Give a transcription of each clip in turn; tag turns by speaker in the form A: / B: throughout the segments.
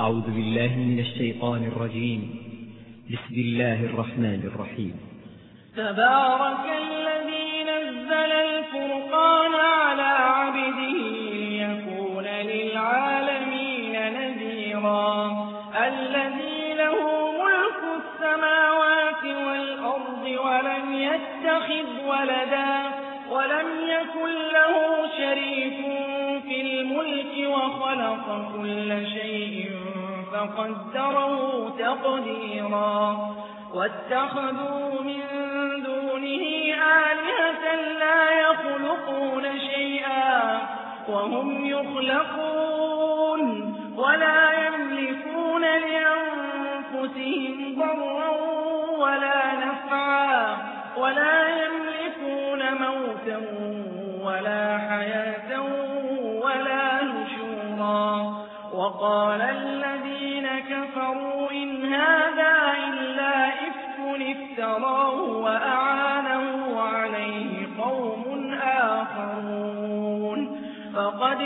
A: أعوذ بالله من الشيطان الرجيم. بسم الله الرحمن الرحيم.
B: تبارك الذي نزل الفرقان على عبده ليكون للعالمين نذيرا. الذي له ملك السماوات والأرض ولم يتخذ ولدا ولم يكن له شريك في الملك وخلق كل شيء فقدره تقديرا. واتخذوا من دونه آلهة لا يخلقون شيئا وهم يخلقون ولا يملكون لأنفسهم ضرا ولا نفعا ولا يملكون موتا ولا حياة ولا نشورا. وقال الذين كفروا إن هذا إلا إفك افتراه وأعانه عليه قوم آخرون فقد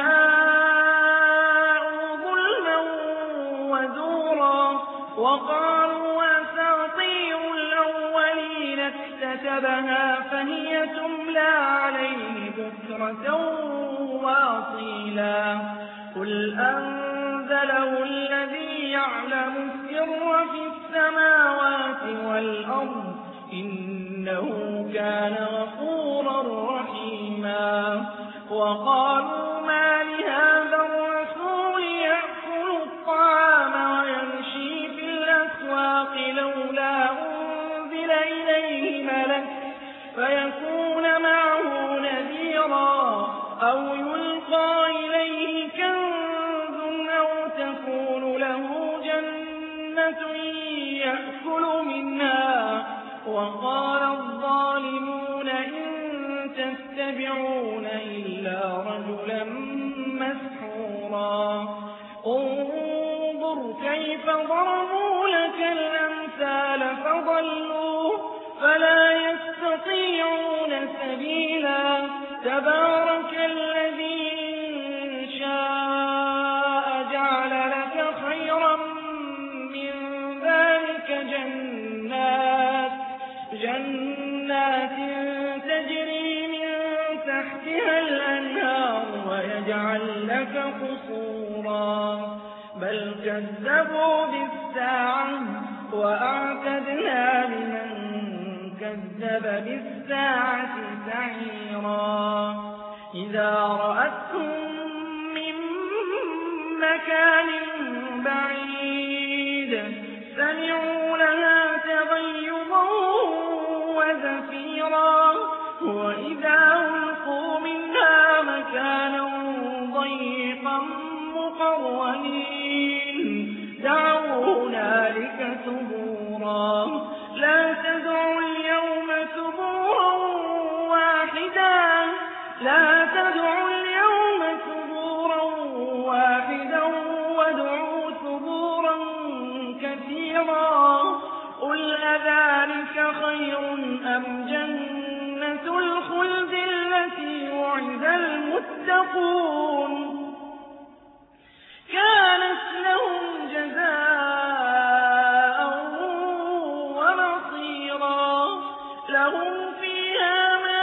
B: جاءوا ظلما وزورا. وقالوا أساطير الأولين اكتتبها فهي تملى عليه بكرة وأصيلا. قل أنزله الذي يعلم السر في السماوات والأرض إنه كان غفورا رحيما. وقالوا ما لهذا الرسول يأكل الطعام ويمشي في الأسواق لولا أنزل إليه ملك فيكون معه نذيرا أو يلقى إليه كنز أو تكون له جنة يأكل منها. وقال الظالمون إن تتبعون إلا رجلا مسحورا. انظر كيف ضربوا لك الأمثال فضلوا فلا يستطيعون سبيلا. تبارك الذي إن شاء جعل لك خيرا من ذلك جنات تجري من تحتها الأنهار ويجعل لك قصورا. بل كذبوا بالساعة وأعتدنا لمن كذب بالساعة سعيرا. إذا رأتهم من مكان بعيد سمعوا لها تغيظا وزفيرا. وإذا ألقوا منها مكانا ضيقا مقرنين دعوا هنالك ثبورا. لا تدعوا اليوم ثبورا واحدا وادعوا ثبورا كثيرا. قل أذلك خير أم جنة الخلد التي وعد المتقون كانت لهم جزاء ومصيرا. لهم فيها ما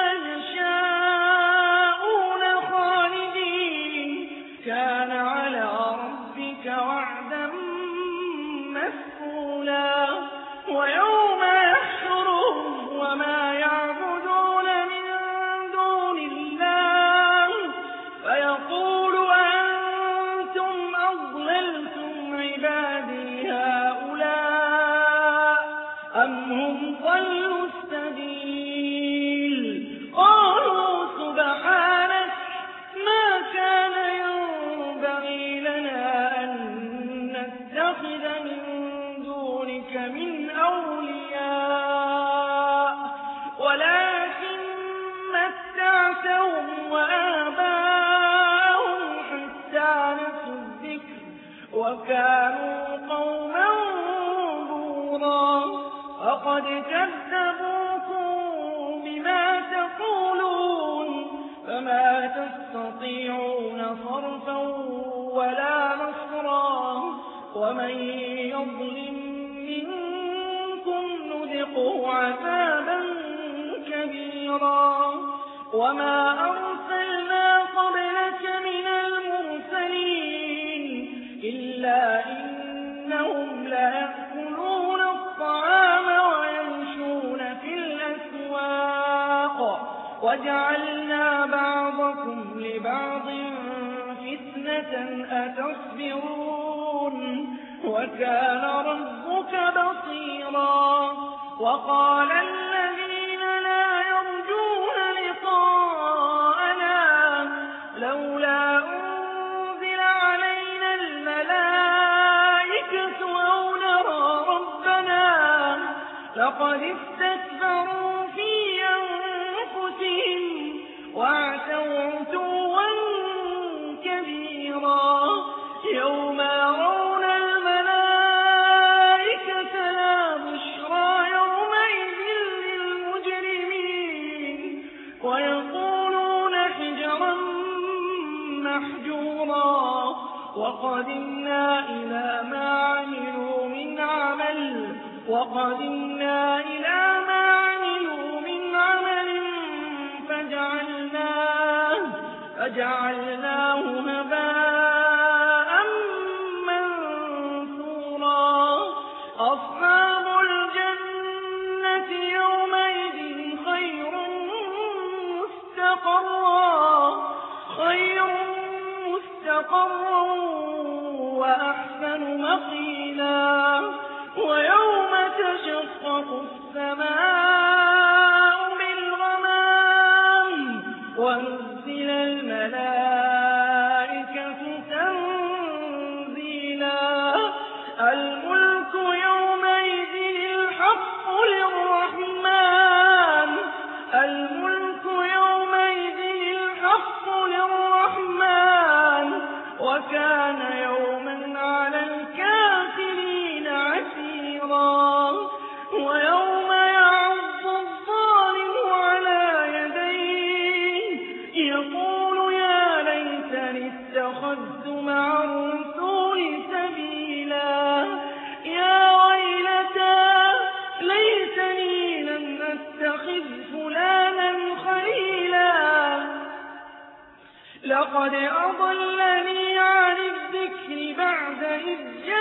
B: يشاءون خالدين كان على ربك وعدا مسئولا. ويوم يحشرهم وما يعبدون من دون الله فيقول أنتم أضللتم عبادي هؤلاء أم هم ضلوا السبيل. قالوا سبحانك ما كان ينبغي لنا أن نتخذ من دونك من أولياء ولكن متعتهم وآباءهم حتى نسوا الذكر وكانوا قوما بورا. فقد كذبوكم بما تقولون فما تستطيعون صرفا ولا نصرا ومن يظلم منكم نذقه عذابا كبيرا وما أرسلنا قبلك من المرسلين إلا إنهم ليأكلون الطعام ويمشون في الأسواق وجعلنا بعضكم لبعض فتنة أتصبرون وكان ربك بصيرا وقال الذين لا يرجون لقاءنا لولا أنزل علينا الملائكة أو نرى ربنا لقد استكبروا في أنفسهم وعتوا عتوا كبيرا يوم يرون الملائكة لا بشرى يومئذ للمجرمين ويقولون حجرا محجورا وقدمنا إلى ما عملوا من عمل فجعلناه هباء منثورا أصحاب الجنة يومئذ خير مستقرا وأحسن مقيلا ويوم تشقق السماء بالغمام ونزل الملائكة تنزيلا الملك يومئذ الحق للرحمن وكان يوما على الكافرين عسيرا ويوم يعض الظالم على يديه يقول يا ليتني اتخذت مع الرسول سبيلا يا ويلتى ليتني لم أتخذ فلانا خليلا لقد أضلني عن الذكر بعد إذ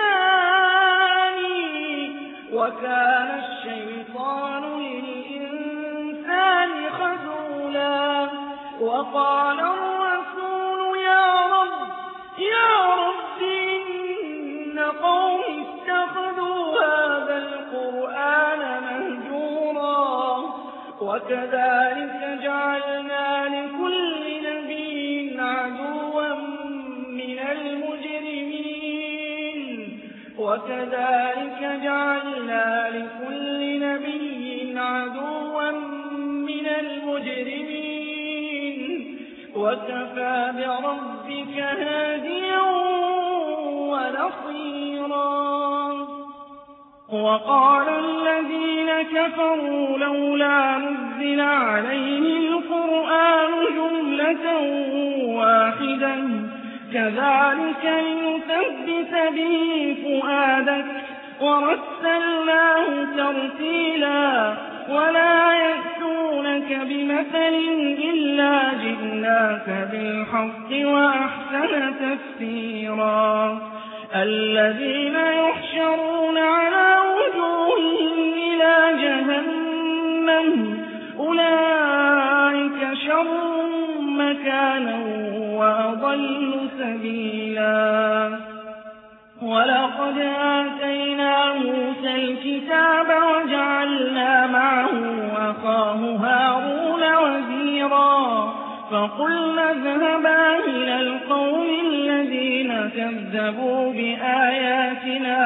B: جاءني وكان الشيطان للإنسان خذولا وقال الرسول يا رب إن قومي اتخذوا هذا القرآن مهجورا وكذلك جعلنا لكل نبي عدوا من المجرمين وكفى بربك هاديا ونصيرا وقال الذين كفروا لولا نزل عليه القرآن جملة واحدة كذلك لنثبت به فؤادك ورتلناه ترتيلا ولا يأتونك بمثل إلا جئناك بالحق وأحسن تفسيرا الذين يحشرون على وجوههم إلى جهنم أولئك شر مكانا وأضل سبيلا ولقد آتينا موسى الكتاب وجعلنا معه أخاه هارون وزيرا فقلنا اذهبا إلى القوم الذين كذبوا بآياتنا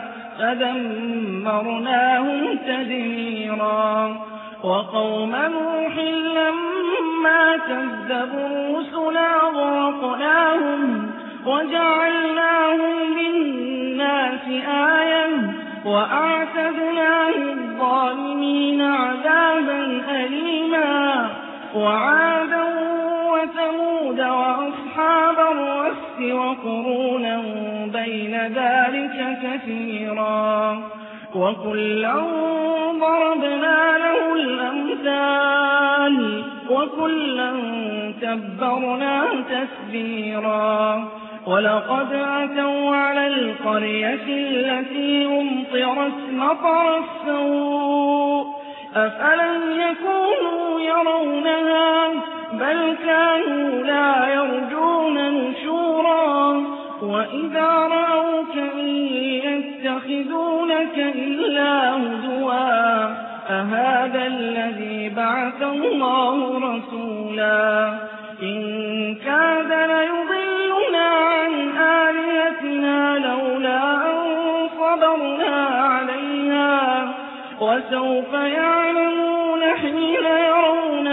B: فدمرناهم تدميرا وقوم نوح لما كذبوا الرسل أغرقناهم وجعلناهم للناس آية وأعتدنا للظالمين عذابا أليما وعادا وثمود وأصحاب الرس وقرونا بين ذلك كثيرا وكلا ضربنا له الأمثال وكلا تبرنا تتبيرا ولقد أتوا على القرية التي أمطرت مطر السوء أفلم يكونوا يرونها بل كانوا لا يرجون نشورا وإذا رأوك إن يتخذونك إلا هزوا أهذا الذي بعث الله رسولا إن كاد ليضلنا عن آلهتنا لولا أن صبرنا عليها وسوف يعلمون حين يرون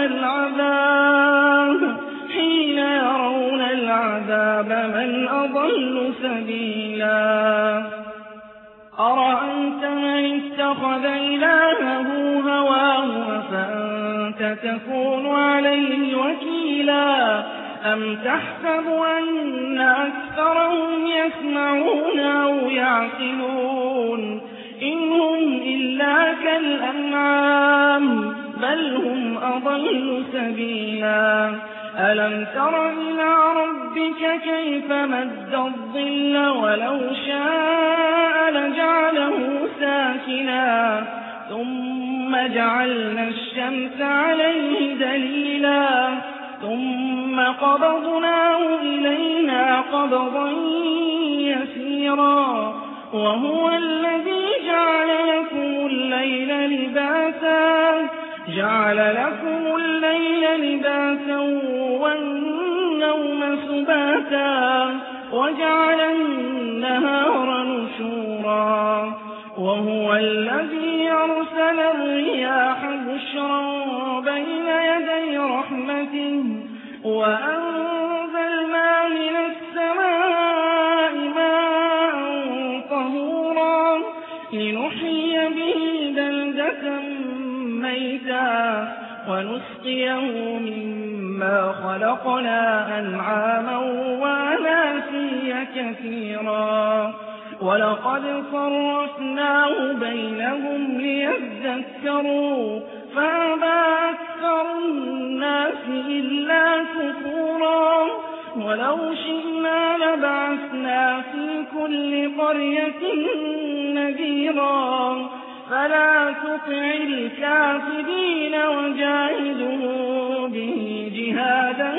B: العذاب من أضل سبيلا أرأيت من اتخذ إلهه هواه أفأنت تكون عليه وكيلا أم تحسب أن أكثرهم يسمعون أو يعقلون إن هم إلا كالأنعام بل هم أضل سبيلا ألم تر إلى ربك كيف مد الظل ولو شاء لجعله ساكنا ثم جعلنا الشمس عليه دليلا ثم قبضناه إلينا قبضا يسيرا وهو الذي جعل لكم الليل لباسا والنوم سباتا وجعل النهار نشورا وهو الذي أرسل الرياح بشرا بين يدي رحمته وأنزلنا من السماء ماء طهورا لنحيي به بلدة ميتا ونسقيه مما خلقنا أنعاما وأناسيا كثيرا ولقد صرفناه بينهم ليذكروا فأبى أكثر الناس إلا كفورا ولو شئنا لبعثنا في كل قرية نذيرا فلا تطع الكافرين وجاهده به جهادا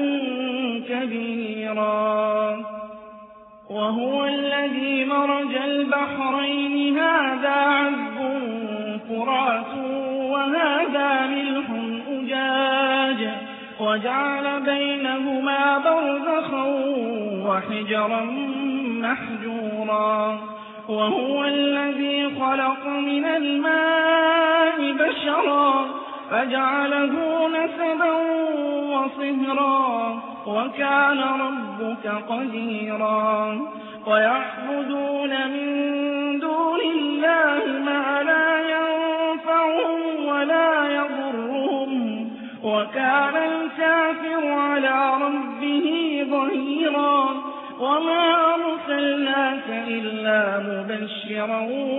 B: كبيرا وهو الذي مرج البحرين هذا عذب فرات وهذا ملح أجاج وجعل بينهما برزخا وحجرا محجورا وهو الذي خلق من الماء بشرا فجعله نسبا وصهرا وكان ربك قديرا ويعبدون من دون الله ما لا ينفعهم ولا يضرهم وكان الكافر على ربه ظهيرا وما أرسلناك إلا مبشرا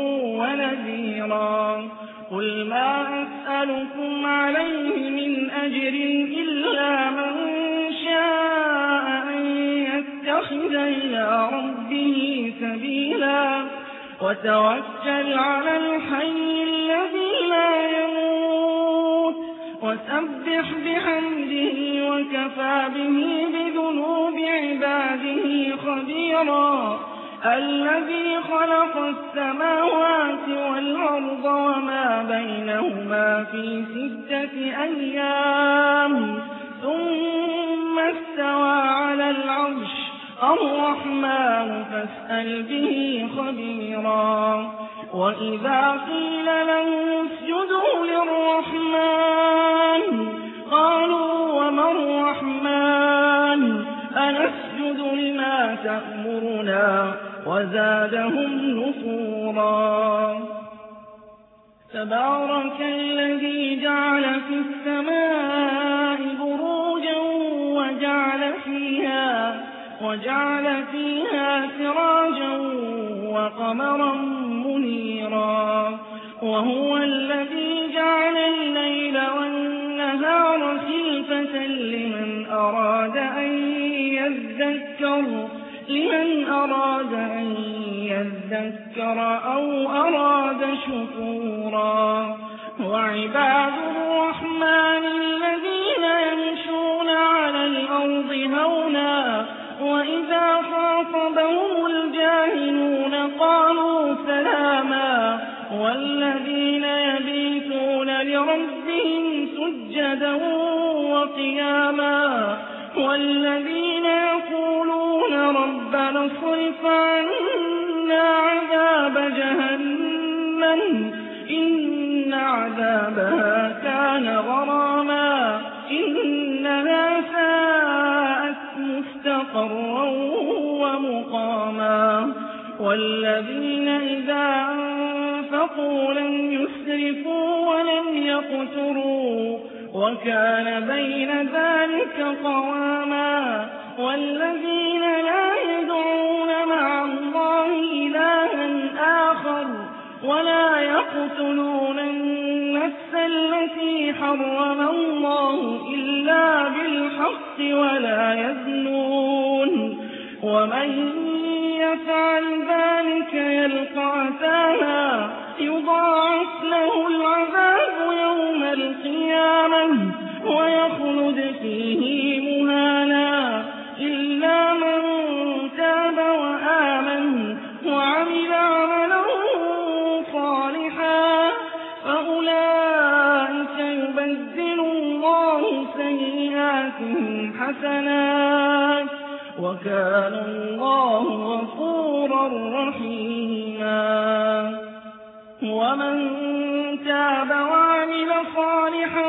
B: ونذيرا قل ما أسألكم عليه من أجر إلا من شاء أن يتخذ إلى ربه سبيلا وتوكل على الحي الذي لا يموت وسبح بحمده وكفى به بذنوب عباده خبيرا الذي خلق السماوات والأرض وما بينهما في 6 أيام ثم استوى على العرش الرحمن فاسأل به خبيرا وإذا قيل لهم اسجدوا للرحمن قالوا وما الرحمن أنسجد لما تأمرنا وزادهم نفورا تبارك الذي جعل في السماء بروجا وجعل فيها سراجا وقمرا منيرا وهو الذي جعل الليل والنهار خلفة لمن أراد أن يذكر أو أراد شكورا وعباد الرحمن الذين يمشون على الأرض هونا وإذا خاطبهم الجاهلون قالوا سلاما والذين يبيتون لربهم سجدا وقياما والذين يقولون ربنا اصرف عنا عذاب جهنم إن عذابها كان غراما إنها ساءت مستقرا ومقاما والذين إذا أنفقوا لم يسرفوا ولم يقتروا وكان بين ذلك قواما والذين لا يدعون مع الله إلها آخر ولا يقتلون النفس التي حرم الله إلا بالحق ولا يزنون ومن يفعل ذلك يلقى أثاما يضاعف له العذاب يوم القيامة ويخلد فيه مهانا إلا من تاب وآمن وعمل عملا صالحا فأولئك يبدل الله سيئاتهم حسنات وكان الله غفورا رحيما ومن تاب وعمل صالحا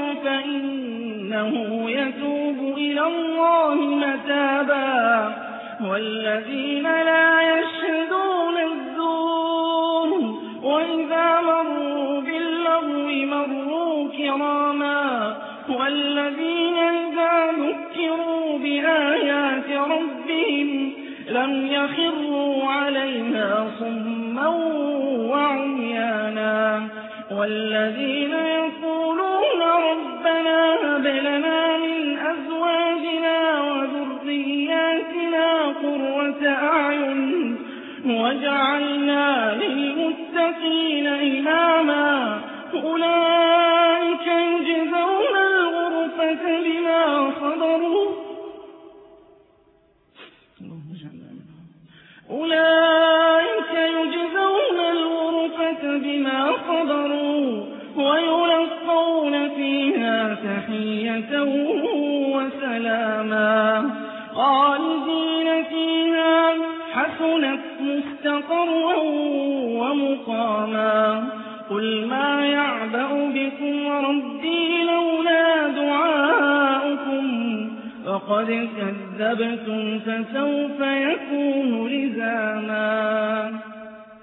B: فإنه يتوب إلى الله متابا والذين لا يشهدون الزور وإذا مروا باللغو مروا كراما والذين إذا ذكروا بآيات ربهم لم يخروا عليها صما وعميانا والذين يقولون ربنا هب لنا من أزواجنا وذرياتنا قرة أعين وجعلنا للمتقين إماما أولئك يجزون الغرفة بما صبروا ويلقون فيها تحية وسلاما خالدين فيها حسنت مستقرا ومقاما قل ما يعبأ بكم ربي لولا دعاؤكم فقد كذبتم فسوف يكون لزاما